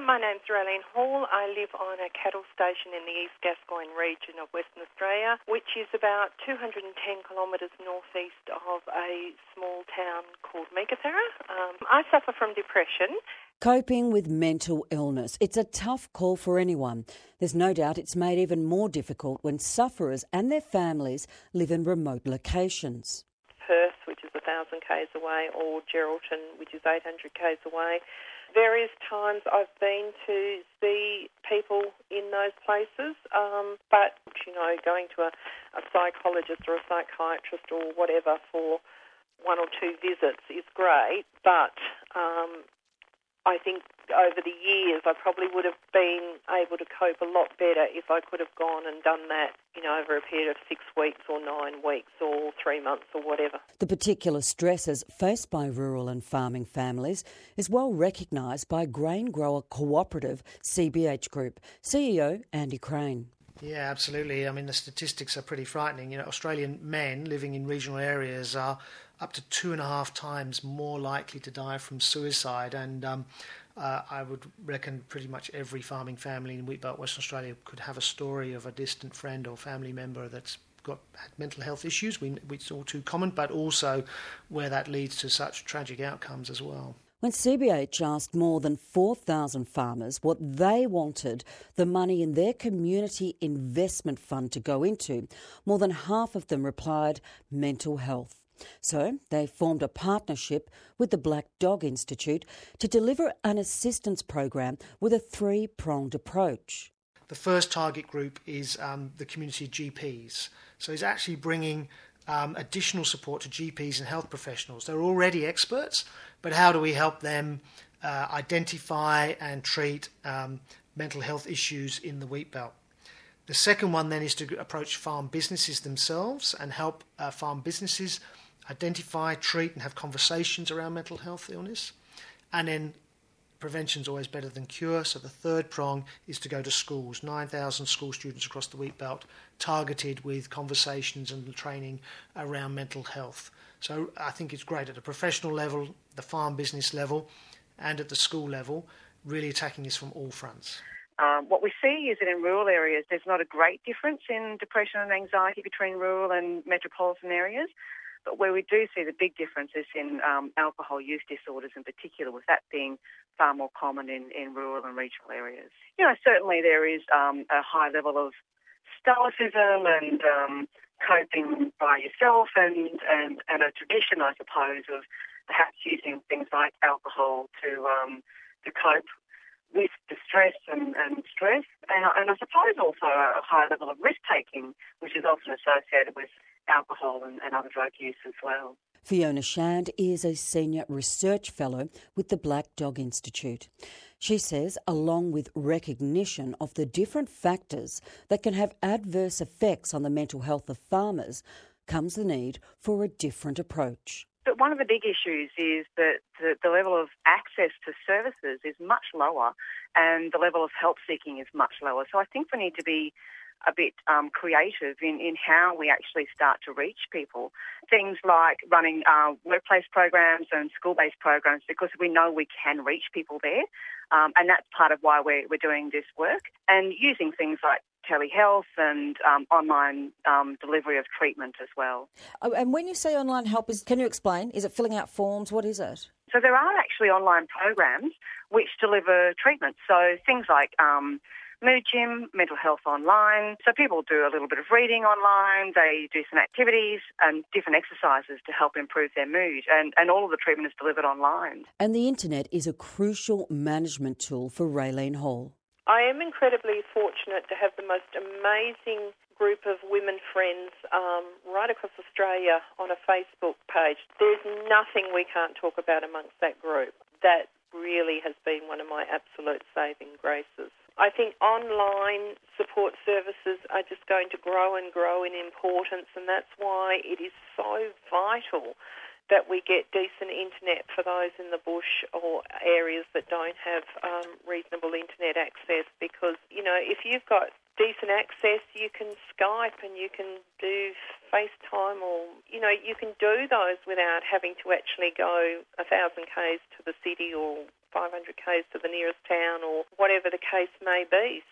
My name's Raylene Hall. I live on a cattle station in the East Gascoyne region of Western Australia, which is about 210 kilometres northeast of a small town called Meekatharra. I suffer from depression. Coping with mental illness. It's a tough call for anyone. There's no doubt it's made even more difficult when sufferers and their families live in remote locations. Perth, which is 1,000 k's away, or Geraldton, which is 800 k's away. Various times I've been to see people in those places, but, going to a psychologist or a psychiatrist or whatever for one or two visits is great, but I think over the years I probably would have been able to cope a lot better if I could have gone and done that, over a period of 6 weeks or 9 weeks or 3 months or whatever. The particular stresses faced by rural and farming families is well recognised by Grain Grower Cooperative CBH Group CEO Andy Crane. Yeah, absolutely. I mean, the statistics are pretty frightening. Australian men living in regional areas are up to 2.5 times more likely to die from suicide, and I would reckon pretty much every farming family in Wheatbelt, Western Australia, could have a story of a distant friend or family member that's had mental health issues. It's all too common, but also where that leads to such tragic outcomes as well. When CBH asked more than 4,000 farmers what they wanted the money in their community investment fund to go into, more than half of them replied mental health. So they formed a partnership with the Black Dog Institute to deliver an assistance program with a 3-pronged approach. The first target group is the community GPs. So it's actually bringing additional support to GPs and health professionals. They're already experts, but how do we help them identify and treat mental health issues in the Wheatbelt? The second one then is to approach farm businesses themselves and help farm businesses identify, treat and have conversations around mental health illness. And then prevention's always better than cure, so the third prong is to go to schools, 9,000 school students across the Wheatbelt, targeted with conversations and training around mental health. So I think it's great at the professional level, the farm business level, and at the school level, really attacking this from all fronts. What we see is that in rural areas there's not a great difference in depression and anxiety between rural and metropolitan areas. But where we do see the big difference is in alcohol use disorders in particular, with that being far more common in rural and regional areas. Certainly there is a high level of stoicism and coping by yourself and a tradition, I suppose, of perhaps using things like alcohol to cope with distress and stress. And I suppose also a high level of risk-taking, which is often associated with alcohol and other drug use as well. Fiona Shand is a senior research fellow with the Black Dog Institute. She says, along with recognition of the different factors that can have adverse effects on the mental health of farmers, comes the need for a different approach. But one of the big issues is that the level of access to services is much lower and the level of help seeking is much lower. So I think we need to be a bit creative in how we actually start to reach people. Things like running workplace programs and school-based programs, because we know we can reach people there, and that's part of why we're doing this work. And using things like telehealth and online delivery of treatment as well. And when you say online help, can you explain? Is it filling out forms? What is it? So there are actually online programs which deliver treatment. So things like Mood Gym, Mental Health Online. So people do a little bit of reading online, they do some activities and different exercises to help improve their mood, and all of the treatment is delivered online. And the internet is a crucial management tool for Raylene Hall. I am incredibly fortunate to have the most amazing group of women friends right across Australia on a Facebook page. There's nothing we can't talk about amongst that group. That really has been one of my absolute saving graces. I think online support services are just going to grow and grow in importance, and that's why it is so vital that we get decent internet for those in the bush or areas that don't have reasonable internet access, because, if you've got decent access, you can Skype and you can do FaceTime or, you can do those without having to actually go 1,000 k's to the city or 500 k's to the nearest town or whatever the case may be.